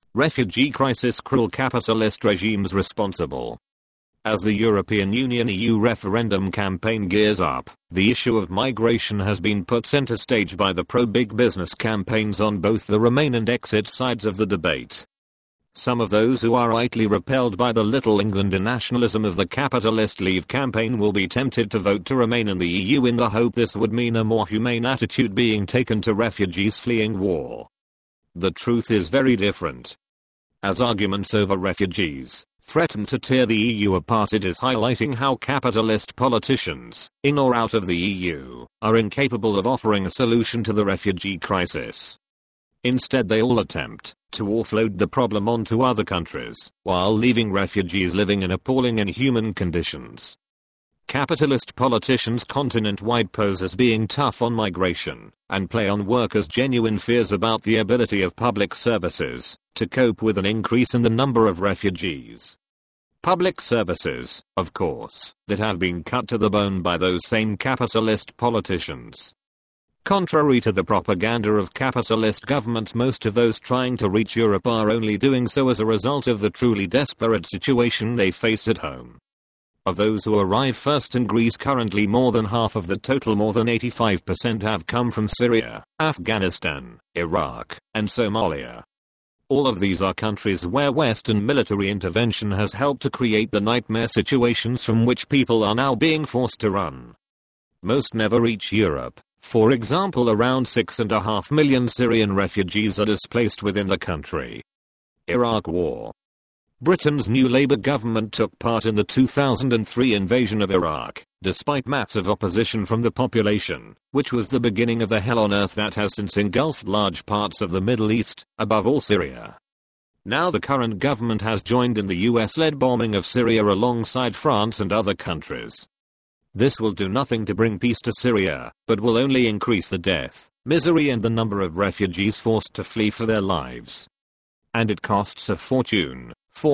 Refugee crisis, cruel capitalist regimes responsible. As the European Union EU referendum campaign gears up, the issue of migration has been put center stage by the pro-big business campaigns on both the Remain and Exit sides of the debate. Some of those who are rightly repelled by the Little England nationalism of the capitalist Leave campaign will be tempted to vote to remain in the EU in the hope this would mean a more humane attitude being taken to refugees fleeing war. The truth is very different. As arguments over refugees threaten to tear the EU apart, it is highlighting how capitalist politicians, in or out of the EU, are incapable of offering a solution to the refugee crisis. Instead, they all attempt to offload the problem onto other countries, while leaving refugees living in appalling inhuman conditions. Capitalist politicians continent-wide pose as being tough on migration, and play on workers' genuine fears about the ability of public services to cope with an increase in the number of refugees. Public services, of course, that have been cut to the bone by those same capitalist politicians. Contrary to the propaganda of capitalist governments, most of those trying to reach Europe are only doing so as a result of the truly desperate situation they face at home. Of those who arrive first in Greece currently, more than half of the total, more than 85%, have come from Syria, Afghanistan, Iraq, and Somalia. All of these are countries where Western military intervention has helped to create the nightmare situations from which people are now being forced to run. Most never reach Europe. For example, around 6.5 million Syrian refugees are displaced within the country. Iraq War. Britain's new Labour government took part in the 2003 invasion of Iraq, despite massive opposition from the population, which was the beginning of the hell on earth that has since engulfed large parts of the Middle East, above all Syria. Now the current government has joined in the US-led bombing of Syria alongside France and other countries. This will do nothing to bring peace to Syria, but will only increase the death, misery and the number of refugees forced to flee for their lives. And it costs a fortune.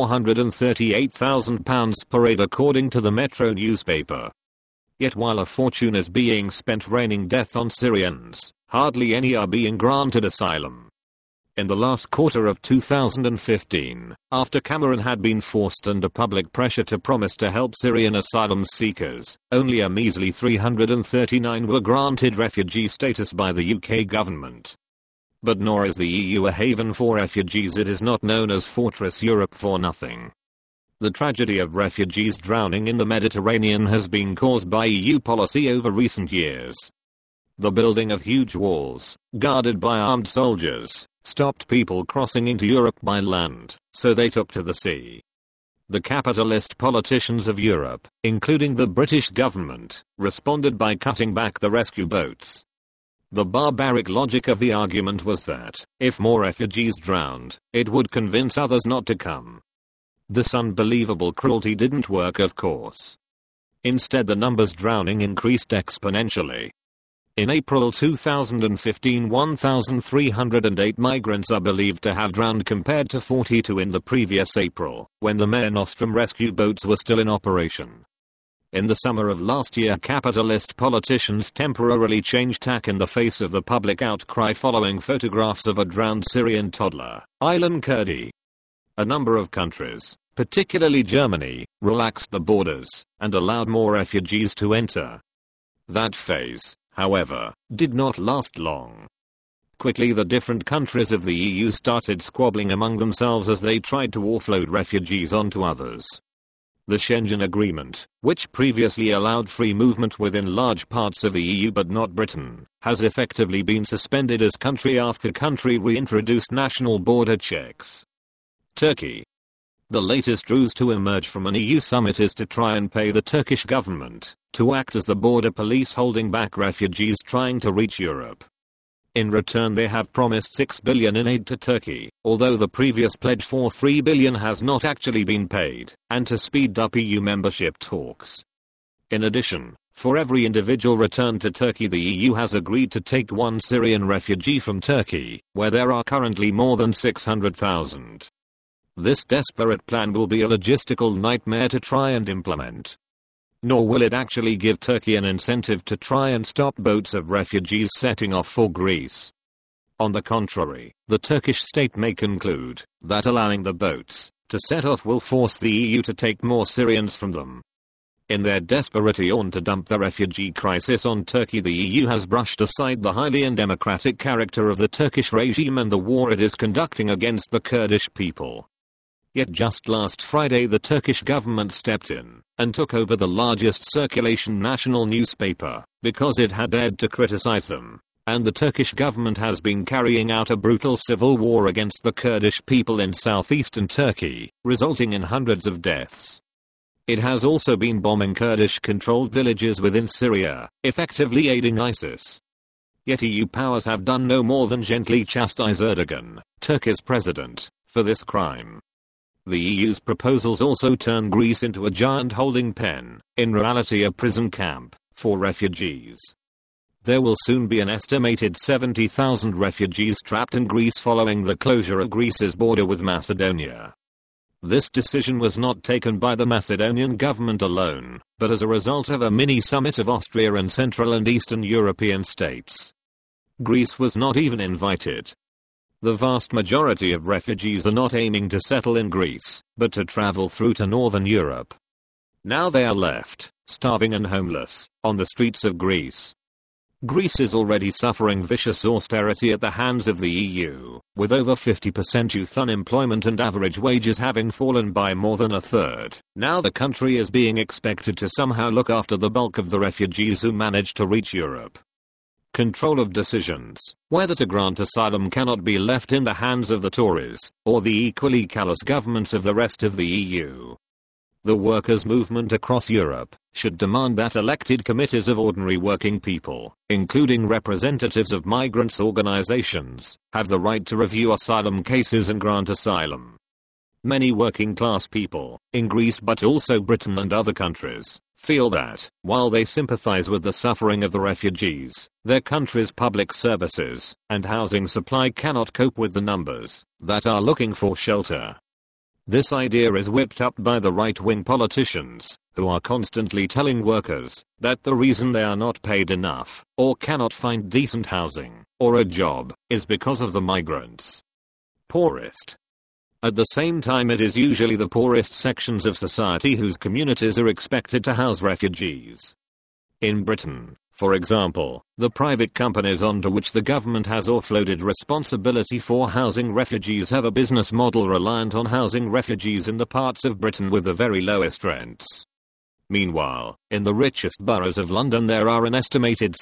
£438,000 per aid according to the Metro newspaper. Yet while a fortune is being spent raining death on Syrians, hardly any are being granted asylum. In the last quarter of 2015, after Cameron had been forced under public pressure to promise to help Syrian asylum seekers, only a measly 339 were granted refugee status by the UK government. But nor is the EU a haven for refugees. It is not known as Fortress Europe for nothing. The tragedy of refugees drowning in the Mediterranean has been caused by EU policy over recent years. The building of huge walls, guarded by armed soldiers, stopped people crossing into Europe by land, so they took to the sea. The capitalist politicians of Europe, including the British government, responded by cutting back the rescue boats. The barbaric logic of the argument was that, if more refugees drowned, it would convince others not to come. This unbelievable cruelty didn't work, of course. Instead, the numbers drowning increased exponentially. In April 2015, 1,308 migrants are believed to have drowned compared to 42 in the previous April, when the Mare Nostrum rescue boats were still in operation. In the summer of last year, capitalist politicians temporarily changed tack in the face of the public outcry following photographs of a drowned Syrian toddler, Aylan Kurdi. A number of countries, particularly Germany, relaxed the borders and allowed more refugees to enter. That phase, however, did not last long. Quickly, the different countries of the EU started squabbling among themselves as they tried to offload refugees onto others. The Schengen Agreement, which previously allowed free movement within large parts of the EU but not Britain, has effectively been suspended as country after country reintroduced national border checks. Turkey. The latest ruse to emerge from an EU summit is to try and pay the Turkish government to act as the border police holding back refugees trying to reach Europe. In return, they have promised $6 billion in aid to Turkey, although the previous pledge for $3 billion has not actually been paid, and to speed up EU membership talks. In addition, for every individual returned to Turkey, the EU has agreed to take one Syrian refugee from Turkey, where there are currently more than 600,000. This desperate plan will be a logistical nightmare to try and implement. Nor will it actually give Turkey an incentive to try and stop boats of refugees setting off for Greece. On the contrary, the Turkish state may conclude that allowing the boats to set off will force the EU to take more Syrians from them. In their desperation to dump the refugee crisis on Turkey, the EU has brushed aside the highly undemocratic character of the Turkish regime and the war it is conducting against the Kurdish people. Yet just last Friday the Turkish government stepped in and took over the largest circulation national newspaper because it had dared to criticize them. And the Turkish government has been carrying out a brutal civil war against the Kurdish people in southeastern Turkey, resulting in hundreds of deaths. It has also been bombing Kurdish-controlled villages within Syria, effectively aiding ISIS. Yet EU powers have done no more than gently chastise Erdogan, Turkey's president, for this crime. The EU's proposals also turn Greece into a giant holding pen, in reality a prison camp, for refugees. There will soon be an estimated 70,000 refugees trapped in Greece following the closure of Greece's border with Macedonia. This decision was not taken by the Macedonian government alone, but as a result of a mini-summit of Austria and Central and Eastern European states. Greece was not even invited. The vast majority of refugees are not aiming to settle in Greece, but to travel through to Northern Europe. Now they are left, starving and homeless, on the streets of Greece. Greece is already suffering vicious austerity at the hands of the EU, with over 50% youth unemployment and average wages having fallen by more than a third. Now the country is being expected to somehow look after the bulk of the refugees who managed to reach Europe. Control of decisions, whether to grant asylum, cannot be left in the hands of the Tories, or the equally callous governments of the rest of the EU. The workers' movement across Europe should demand that elected committees of ordinary working people, including representatives of migrants' organizations, have the right to review asylum cases and grant asylum. Many working-class people, in Greece but also Britain and other countries, feel that, while they sympathize with the suffering of the refugees, their country's public services and housing supply cannot cope with the numbers that are looking for shelter. This idea is whipped up by the right-wing politicians, who are constantly telling workers that the reason they are not paid enough, or cannot find decent housing, or a job, is because of the migrants. Poorest. At the same time, it is usually the poorest sections of society whose communities are expected to house refugees. In Britain, for example, the private companies onto which the government has offloaded responsibility for housing refugees have a business model reliant on housing refugees in the parts of Britain with the very lowest rents. Meanwhile, in the richest boroughs of London there are an estimated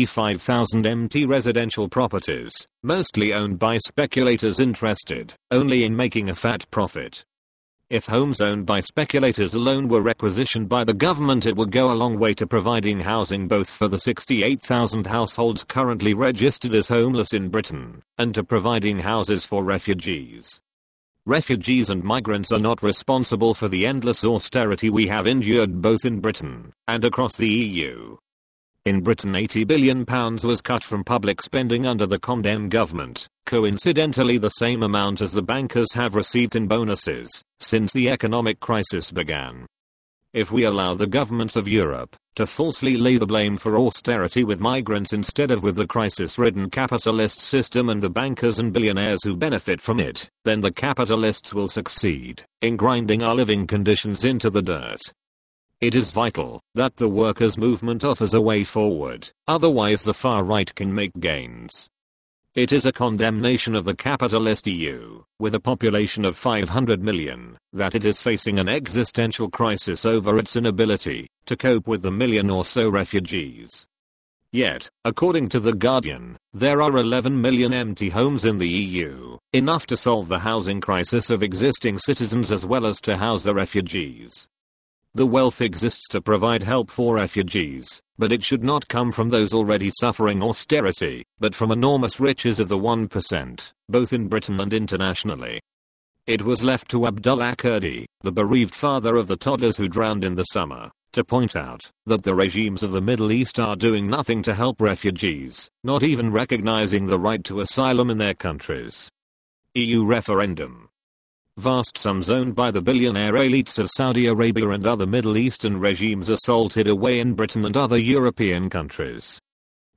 75,000 empty residential properties, mostly owned by speculators interested only in making a fat profit. If homes owned by speculators alone were requisitioned by the government, it would go a long way to providing housing both for the 68,000 households currently registered as homeless in Britain, and to providing houses for refugees. Refugees and migrants are not responsible for the endless austerity we have endured both in Britain and across the EU. In Britain, £80 billion was cut from public spending under the Condem government, coincidentally the same amount as the bankers have received in bonuses since the economic crisis began. If we allow the governments of Europe to falsely lay the blame for austerity with migrants instead of with the crisis-ridden capitalist system and the bankers and billionaires who benefit from it, then the capitalists will succeed in grinding our living conditions into the dirt. It is vital that the workers' movement offers a way forward, otherwise the far right can make gains. It is a condemnation of the capitalist EU, with a population of 500 million, that it is facing an existential crisis over its inability to cope with the million or so refugees. Yet, according to The Guardian, there are 11 million empty homes in the EU, enough to solve the housing crisis of existing citizens as well as to house the refugees. The wealth exists to provide help for refugees, but it should not come from those already suffering austerity, but from enormous riches of the 1%, both in Britain and internationally. It was left to Abdullah Kurdi, the bereaved father of the toddlers who drowned in the summer, to point out that the regimes of the Middle East are doing nothing to help refugees, not even recognizing the right to asylum in their countries. EU referendum. Vast sums owned by the billionaire elites of Saudi Arabia and other Middle Eastern regimes are salted away in Britain and other European countries.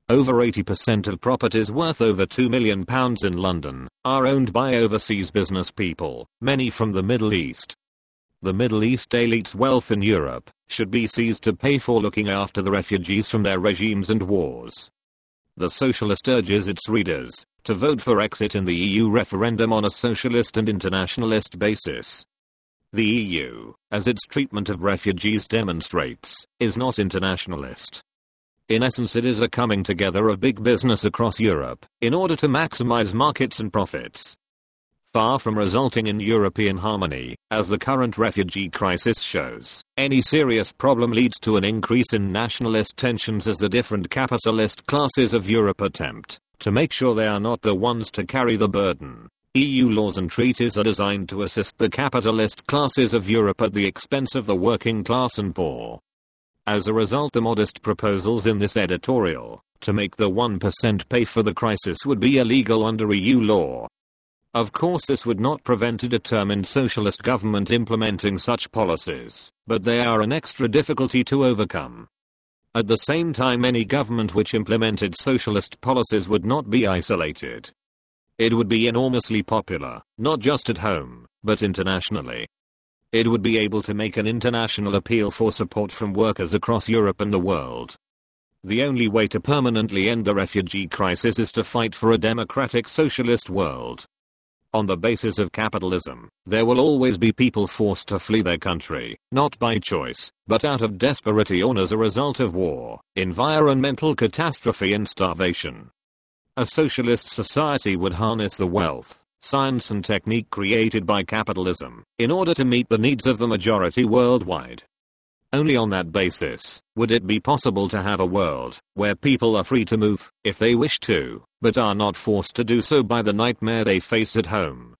Over 80% of properties worth over £2 million in London are owned by overseas business people, many from the Middle East. The Middle East elite's wealth in Europe should be seized to pay for looking after the refugees from their regimes and wars. The Socialist urges its readers to vote for exit in the EU referendum on a socialist and internationalist basis. The EU, as its treatment of refugees demonstrates, is not internationalist. In essence, it is a coming together of big business across Europe in order to maximize markets and profits. Far from resulting in European harmony, as the current refugee crisis shows, any serious problem leads to an increase in nationalist tensions as the different capitalist classes of Europe attempt to make sure they are not the ones to carry the burden. EU laws and treaties are designed to assist the capitalist classes of Europe at the expense of the working class and poor. As a result, the modest proposals in this editorial to make the 1% pay for the crisis would be illegal under EU law. Of course, this would not prevent a determined socialist government implementing such policies, but they are an extra difficulty to overcome. At the same time, any government which implemented socialist policies would not be isolated. It would be enormously popular, not just at home, but internationally. It would be able to make an international appeal for support from workers across Europe and the world. The only way to permanently end the refugee crisis is to fight for a democratic socialist world. On the basis of capitalism, there will always be people forced to flee their country, not by choice, but out of desperation as a result of war, environmental catastrophe and starvation. A socialist society would harness the wealth, science and technique created by capitalism in order to meet the needs of the majority worldwide. Only on that basis would it be possible to have a world where people are free to move if they wish to, but are not forced to do so by the nightmare they face at home.